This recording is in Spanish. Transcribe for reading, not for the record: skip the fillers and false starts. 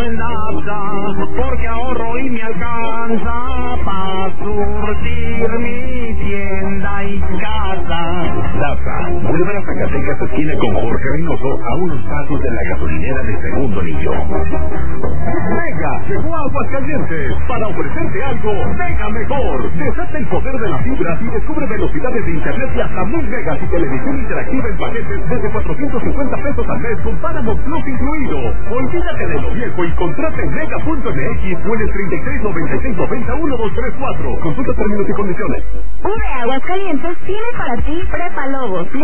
en Dapsa, porque ahorro y me alcanza para surtir mi tienda y casa. Dapsa, Boulevard a Zacatecas, esquina con Jorge Reynoso, a unos pasos de la gasolinera de Segundo Anillo. Mega llegó a Aguascalientes para ofrecerte algo mega mejor. Desata el poder de las fibras y descubre velocidades de internet de hasta 1000 megas y televisión interactiva en paquetes desde 450 pesos al mes con Paramount Plus incluido. Olvídate de lo viejo y contrata en mega.mx o en el 3696901234. Consulta términos y condiciones. V Aguascalientes tiene para ti Prepa Lobos.